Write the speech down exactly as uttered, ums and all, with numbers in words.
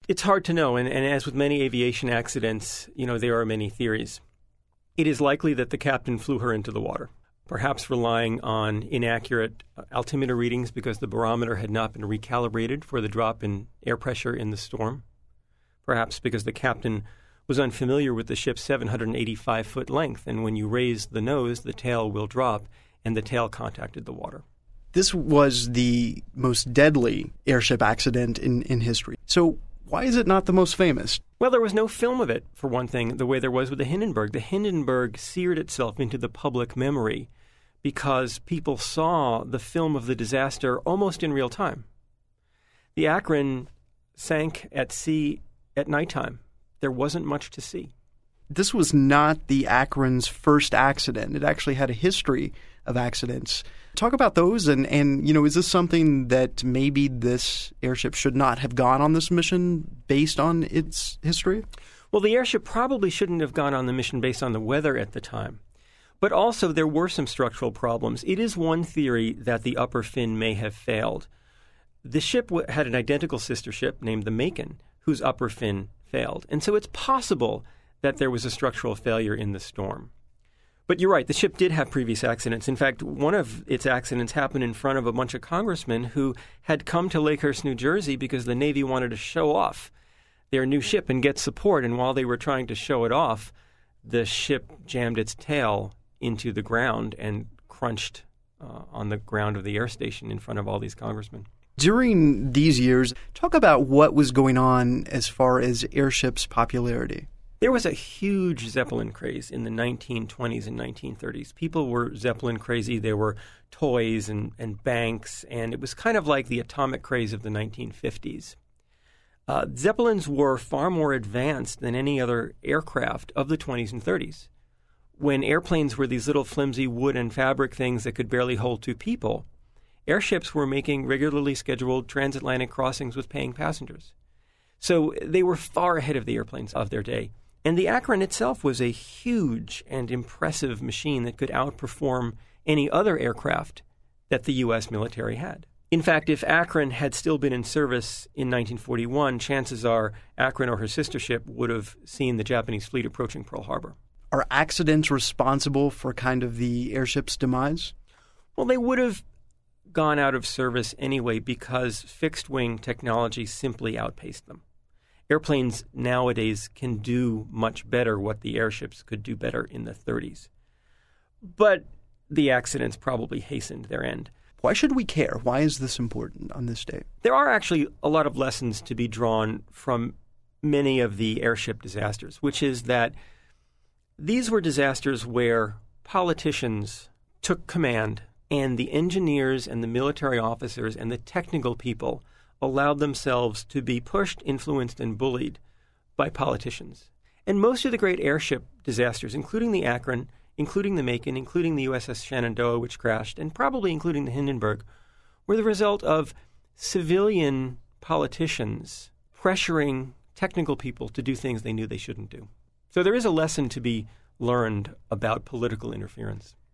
It's hard to know, and, and as with many aviation accidents, you know, there are many theories. It is likely that the captain flew her into the water, perhaps relying on inaccurate altimeter readings because the barometer had not been recalibrated for the drop in air pressure in the storm, perhaps because the captain was unfamiliar with the ship's seven hundred eighty-five foot length, and when you raise the nose, the tail will drop, and the tail contacted the water. This was the most deadly airship accident in, in history. So why is it not the most famous? Well, there was no film of it, for one thing, the way there was with the Hindenburg. The Hindenburg seared itself into the public memory because people saw the film of the disaster almost in real time. The Akron sank at sea at nighttime. There wasn't much to see. This was not the Akron's first accident. It actually had a history of accidents. Talk about those, and, and you know, is this something that maybe this airship should not have gone on this mission based on its history? Well, the airship probably shouldn't have gone on the mission based on the weather at the time. But also there were some structural problems. It is one theory that the upper fin may have failed. The ship w- had an identical sister ship named the Macon, whose upper fin failed. And so it's possible that there was a structural failure in the storm. But you're right, the ship did have previous accidents. In fact, one of its accidents happened in front of a bunch of congressmen who had come to Lakehurst, New Jersey because the Navy wanted to show off their new ship and get support. And while they were trying to show it off, the ship jammed its tail into the ground and crunched uh, on the ground of the air station in front of all these congressmen. During these years, talk about what was going on as far as airships' popularity. There was a huge Zeppelin craze in the nineteen twenties and nineteen thirties. People were Zeppelin crazy. There were toys and, and banks, and it was kind of like the atomic craze of the nineteen fifties. Uh, Zeppelins were far more advanced than any other aircraft of the twenties and thirties. When airplanes were these little flimsy wood and fabric things that could barely hold two people, airships were making regularly scheduled transatlantic crossings with paying passengers. So they were far ahead of the airplanes of their day. And the Akron itself was a huge and impressive machine that could outperform any other aircraft that the U S military had. In fact, if Akron had still been in service in nineteen forty-one, chances are Akron or her sister ship would have seen the Japanese fleet approaching Pearl Harbor. Are accidents responsible for kind of the airship's demise? Well, they would have gone out of service anyway because fixed-wing technology simply outpaced them. Airplanes nowadays can do much better what the airships could do better in the thirties. But the accidents probably hastened their end. Why should we care? Why is this important on this day? There are actually a lot of lessons to be drawn from many of the airship disasters, which is that these were disasters where politicians took command and the engineers and the military officers and the technical people allowed themselves to be pushed, influenced, and bullied by politicians. And most of the great airship disasters, including the Akron, including the Macon, including the U S S Shenandoah, which crashed, and probably including the Hindenburg, were the result of civilian politicians pressuring technical people to do things they knew they shouldn't do. So there is a lesson to be learned about political interference.